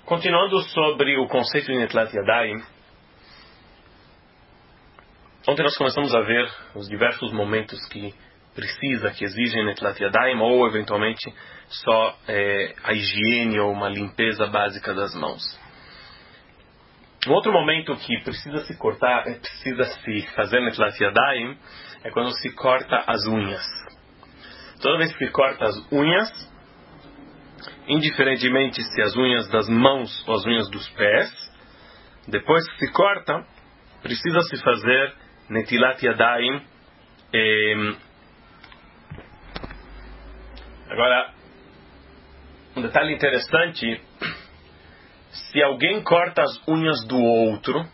Continuando sobre o conceito de Netilat Yadayim, ontem nós começamos a ver os diversos momentos que exigem Netilat Yadayim, ou eventualmente só a higiene ou uma limpeza básica das mãos. Um outro momento que precisa se fazer Netilat Yadayim é quando se corta as unhas. Toda vez que corta as unhas, indiferentemente se as unhas das mãos ou as unhas dos pés, depois que se corta, precisa se fazer Netilat Yadayim. Agora, um detalhe interessante: se alguém corta as unhas do outro,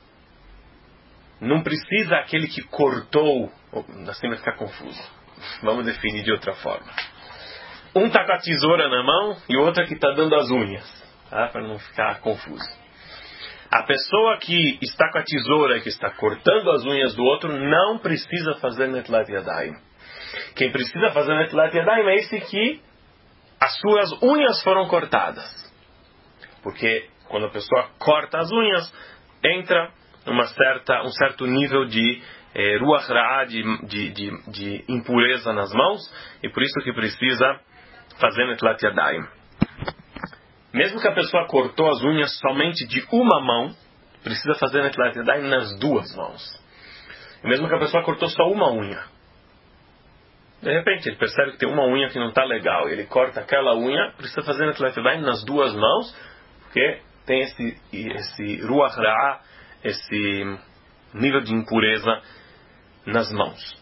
não precisa aquele que cortou, assim vai ficar confuso. Vamos definir de outra forma. Um está com a tesoura na mão e o outro é que está dando as unhas, tá? Para não ficar confuso. A pessoa que está com a tesoura e que está cortando as unhas do outro não precisa fazer Netilat Yadayim. Quem precisa fazer Netilat Yadayim é esse que as suas unhas foram cortadas. Porque quando a pessoa corta as unhas, entra um certo nível de Ruach Ra'ah, de impureza nas mãos, e por isso que precisa fazer Netilat Yadayim. Mesmo que a pessoa cortou as unhas somente de uma mão, precisa fazer Netilat Yadayim nas duas mãos. E mesmo que a pessoa cortou só uma unha, de repente ele percebe que tem uma unha que não está legal, ele corta aquela unha, precisa fazer Netilat Yadayim nas duas mãos, porque tem esse Ruach Ra'ah, esse nível de impureza nas mãos.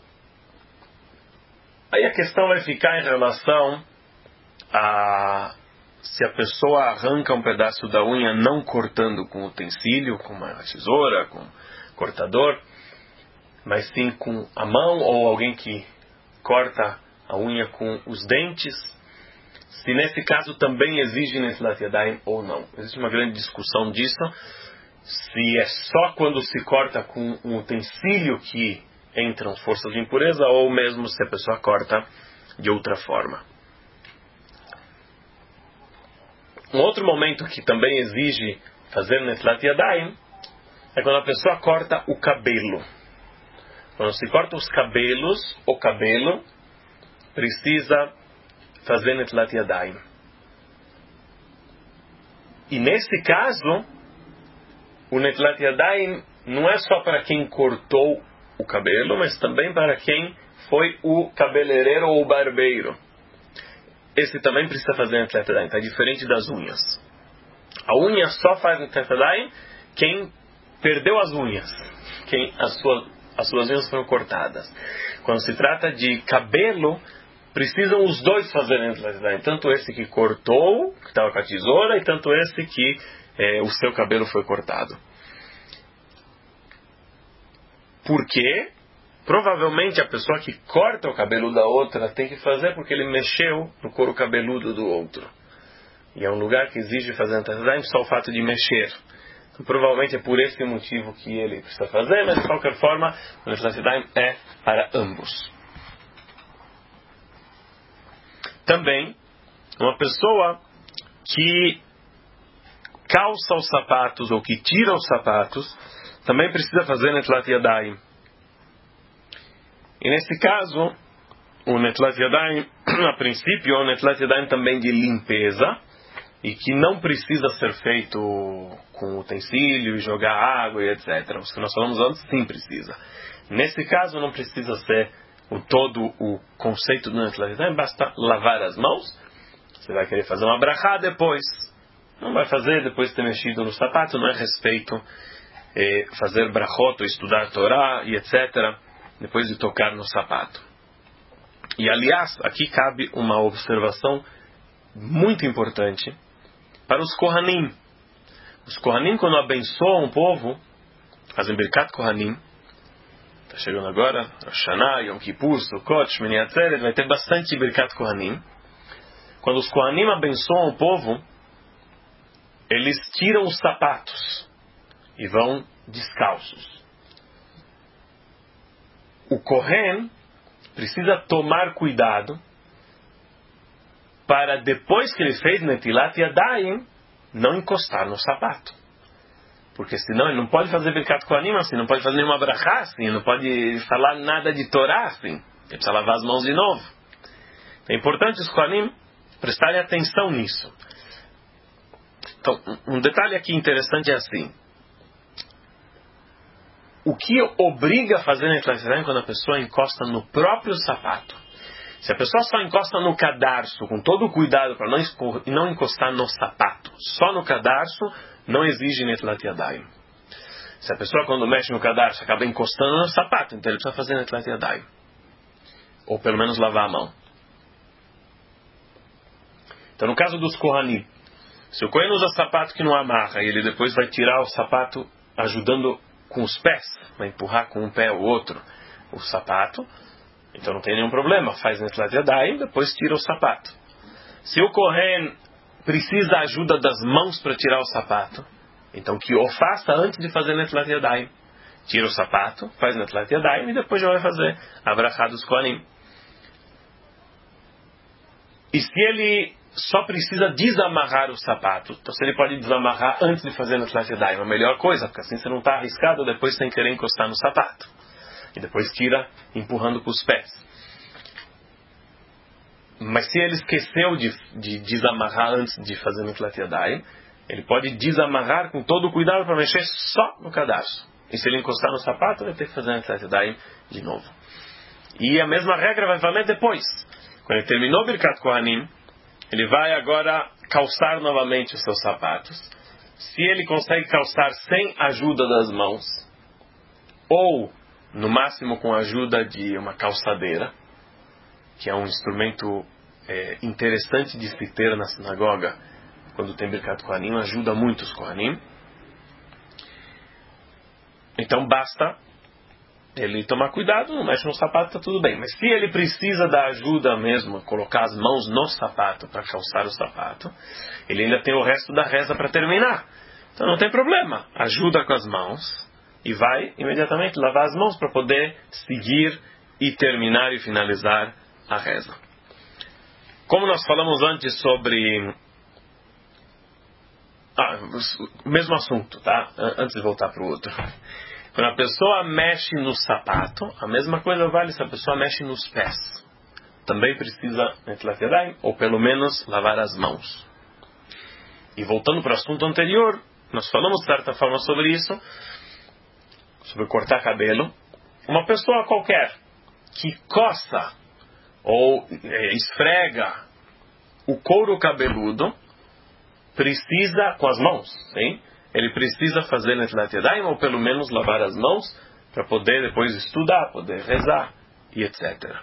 Aí a questão vai ficar em relação a se a pessoa arranca um pedaço da unha não cortando com utensílio, com uma tesoura, com cortador, mas sim com a mão, ou alguém que corta a unha com os dentes, se nesse caso também exige Netilat Yadayim ou não. Existe uma grande discussão disso, se é só quando se corta com um utensílio que entram forças de impureza, ou mesmo se a pessoa corta de outra forma. Um outro momento que também exige fazer Netilat Yadayim é quando a pessoa corta o cabelo. Quando se corta os cabelos, o cabelo precisa fazer Netilat Yadayim. E nesse caso, o Netilat Yadayim não é só para quem cortou o cabelo, mas também para quem foi o cabeleireiro ou o barbeiro. Esse também precisa fazer Netilat Yadayim, está diferente das unhas. A unha só faz Netilat Yadayim quem perdeu as unhas, quem as suas unhas foram cortadas. Quando se trata de cabelo, precisam os dois fazerem Netilat Yadayim, tanto esse que cortou, que estava com a tesoura, e tanto esse que o seu cabelo foi cortado. Porque provavelmente a pessoa que corta o cabelo da outra tem que fazer porque ele mexeu no couro cabeludo do outro. E é um lugar que exige fazer Netilat Yadayim só o fato de mexer. Então, provavelmente é por esse motivo que ele precisa fazer, mas de qualquer forma, o Netilat Yadayim é para ambos. Também, uma pessoa que calça os sapatos ou que tira os sapatos, também precisa fazer Netilat Yadayim. E nesse caso, o Netilat Yadayim, a princípio, é um Netilat Yadayim também de limpeza, e que não precisa ser feito com utensílio, jogar água e etc. Os que nós falamos antes, sim precisa. Nesse caso, não precisa ser todo o conceito do Netilat Yadayim, basta lavar as mãos. Você vai querer fazer uma brachá depois. Não vai fazer depois de ter mexido no sapato, não é respeito fazer brachot, ou estudar Torá e etc., depois de tocar no sapato. E aliás, aqui cabe uma observação muito importante para os Kohanim. Os Kohanim, quando abençoam o povo, fazem Birkat Kohanim. Está chegando agora, Rosh Hashanah, Yom Kippur, Sukkot, Shmini Atzeret, vai ter bastante Birkat Kohanim. Quando os Kohanim abençoam o povo, eles tiram os sapatos e vão descalços. O Kohen precisa tomar cuidado para depois que ele fez Netilat Yadayim, não encostar no sapato. Porque senão ele não pode fazer Birkat Kohanim assim, não pode fazer nenhuma brachá assim, não pode falar nada de Torá assim. Ele precisa lavar as mãos de novo. É importante os Kohanim prestarem atenção nisso. Então, um detalhe aqui interessante é assim. O que obriga a fazer Netilat Yadayim quando a pessoa encosta no próprio sapato? Se a pessoa só encosta no cadarço, com todo o cuidado para não encostar no sapato, só no cadarço, não exige Netilat Yadayim. Se a pessoa quando mexe no cadarço acaba encostando no sapato, então ele precisa fazer Netilat Yadayim. Ou pelo menos lavar a mão. Então no caso dos Kohanim, se o Kohen usa sapato que não amarra e ele depois vai tirar o sapato ajudando com os pés, vai empurrar com um pé ou outro o sapato, então não tem nenhum problema, faz Netilat Yadayim, depois tira o sapato. Se o Kohen precisa da ajuda das mãos para tirar o sapato, então que o faça antes de fazer Netilat Yadayim. Tira o sapato, faz Netilat Yadayim e depois já vai fazer a brachá dos Kohanim. E se ele só precisa desamarrar o sapato, então se ele pode desamarrar antes de fazer Netilat Yadayim, é a melhor coisa, porque assim você não está arriscado depois sem querer encostar no sapato. E depois tira empurrando com os pés. Mas se ele esqueceu de desamarrar antes de fazer Netilat Yadayim, ele pode desamarrar com todo o cuidado para mexer só no cadarço. E se ele encostar no sapato, ele vai ter que fazer Netilat Yadayim de novo. E a mesma regra vai valer depois. Quando ele terminou Birkat Kohanim, ele vai agora calçar novamente os seus sapatos. Se ele consegue calçar sem ajuda das mãos, ou no máximo com a ajuda de uma calçadeira, que é um instrumento interessante de se ter na sinagoga, quando tem Birkat Kohanim, ajuda muito os Kohanim. Então basta ele tomar cuidado, não mexe no sapato, está tudo bem. Mas se ele precisa da ajuda mesmo, colocar as mãos no sapato para calçar o sapato, ele ainda tem o resto da reza para terminar. Então não tem problema, ajuda com as mãos e vai imediatamente lavar as mãos para poder seguir e terminar e finalizar a reza. Como nós falamos antes sobre o mesmo assunto, tá? Antes de voltar para o outro. Quando a pessoa mexe no sapato, a mesma coisa vale se a pessoa mexe nos pés. Também precisa Netilat Yadayim, ou pelo menos lavar as mãos. E voltando para o assunto anterior, nós falamos de certa forma sobre isso, sobre cortar cabelo. Uma pessoa qualquer que coça ou esfrega o couro cabeludo, precisa, com as mãos, sim? Ele precisa fazer Netilat Yadayim, ou pelo menos lavar as mãos, para poder depois estudar, poder rezar, e etc.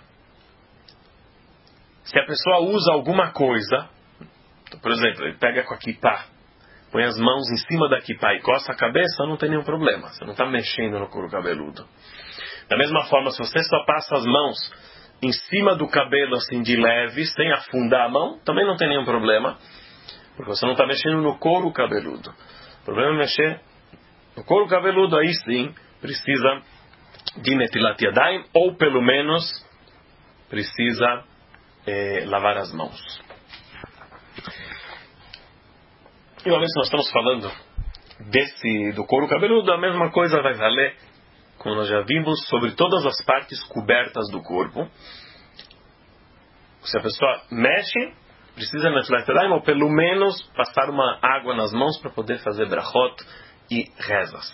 Se a pessoa usa alguma coisa, então, por exemplo, ele pega com a kippah, põe as mãos em cima da kippah e coça a cabeça, não tem nenhum problema, você não está mexendo no couro cabeludo. Da mesma forma, se você só passa as mãos em cima do cabelo assim de leve, sem afundar a mão, também não tem nenhum problema, porque você não está mexendo no couro cabeludo. O problema é mexer no couro cabeludo, aí sim precisa de Netilat Yadayim, ou pelo menos precisa lavar as mãos. E uma vez que nós estamos falando do couro cabeludo, a mesma coisa vai valer, como nós já vimos, sobre todas as partes cobertas do corpo. Se a pessoa mexe, precisa Netilat Yadayim, ou pelo menos passar uma água nas mãos para poder fazer brachot e rezas.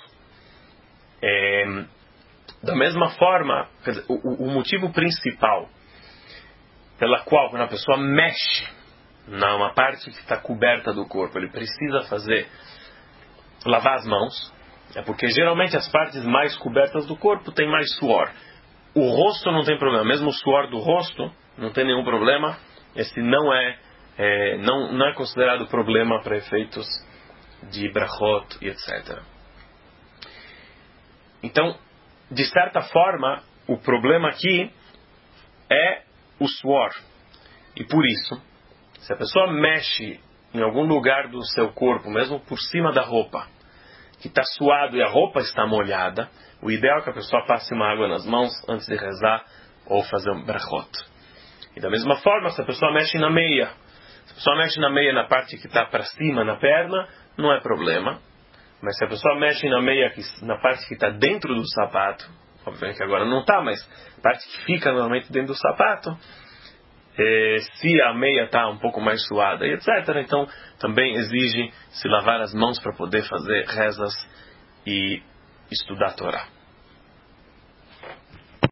Da mesma forma, quer dizer, o motivo principal pela qual, quando a pessoa mexe numa parte que está coberta do corpo, ele precisa lavar as mãos, é porque geralmente as partes mais cobertas do corpo têm mais suor. O rosto não tem problema, mesmo o suor do rosto não tem nenhum problema, esse não é considerado problema para efeitos de brachot e etc. Então, de certa forma, o problema aqui é o suor. E por isso, se a pessoa mexe em algum lugar do seu corpo, mesmo por cima da roupa, que está suado e a roupa está molhada, o ideal é que a pessoa passe uma água nas mãos antes de rezar ou fazer um brachot. E da mesma forma, se a pessoa mexe na meia, Se a pessoa mexe na meia na parte que está para cima, na perna, não é problema. Mas se a pessoa mexe na meia, na parte que está dentro do sapato, obviamente que agora não está, mas a parte que fica normalmente dentro do sapato, se a meia está um pouco mais suada e etc., então também exige se lavar as mãos para poder fazer rezas e estudar a Torá.